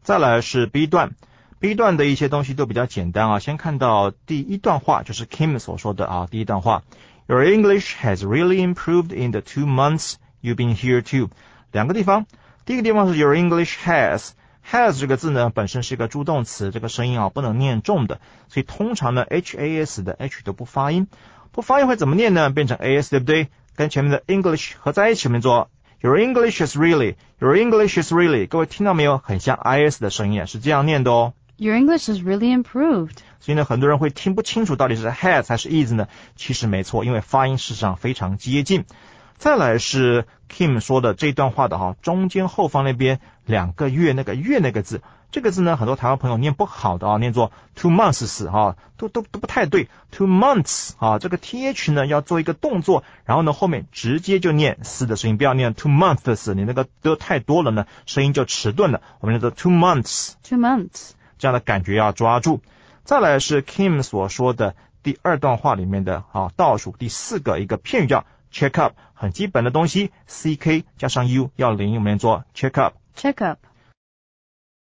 再来是 B 段。B 段的一些东西都比较简单啊，先看到第一段话，就是 Kim 所说的啊，第一段话 Your English has really improved in the 2 months you've been here too。 两个地方，第一个地方是 Your English has 这个字呢本身是一个助动词，这个声音啊不能念重的，所以通常呢 has 的 h 都不发音，不发音会怎么念呢？变成 as 对不对？跟前面的 English 合在一起，我们做 Your English is really， Your English is really， 各位听到没有？很像 is 的声音，是这样念的哦。 Your English is really improved。 所以呢，很多人会听不清楚到底是 has 还是 is 呢？其实没错，因为发音事实上非常接近。再来是 Kim 说的这段话的哈，中间后方那边2个月那个月那个字，这个字呢，很多台湾朋友念不好的啊，念作 2 months 哈，都不太对。2 months 啊，这个 th 呢要做一个动作，然后呢后面直接就念嘶的声音，不要念 2 months， 你那个的太多了呢，声音就迟钝了。我们念作 2 months， 2 months。 这样的感觉要抓住。再来是 Kim 所说的第2段话里面的倒数第4个一个片语叫 check up， 很基本的东西 ck 加上 u 要连音，我们做 check up。 check up。